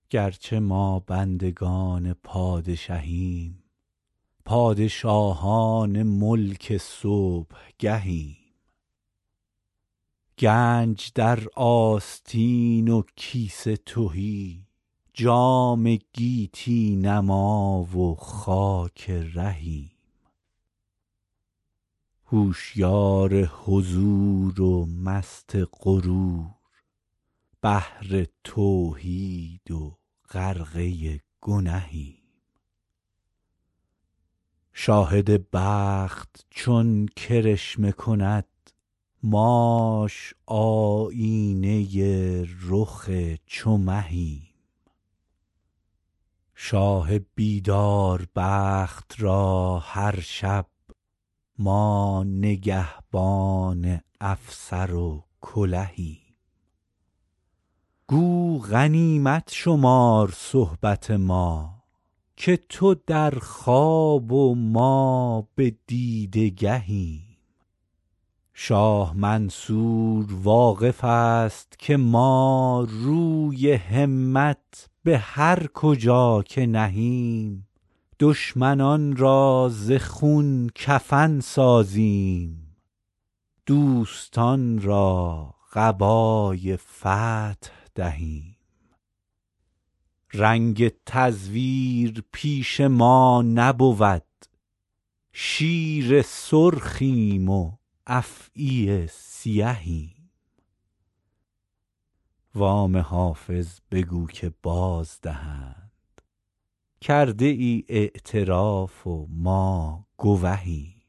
گرچه ما بندگان پادشهیم، پادشاهان ملک صبحگهیم. گنج در آستین و کیسه تهی، جام گیتی نما و خاک رهیم. هوشیار حضور و مست غرور، بحر توحید و غرقه گنهیم. شاهد بخت چون کرشمه کند، ماش آیینه رخ چو مهیم. شاه بیدار بخت را هر شب، ما نگهبان افسر و کلهیم. گو غنیمت شمار صحبت ما، که تو در خواب و ما به دیده گهیم. شاه منصور واقف است که ما روی همت به هر کجا که نهیم. دشمنان را ز خون کفن سازیم، دوستان را قبای فتح دهیم. رنگ تزویر پیش ما نبود، شیر سرخیم و افعی سیهیم. وام حافظ بگو که باز دهند، کرده ای اعتراف و ما گوهیم.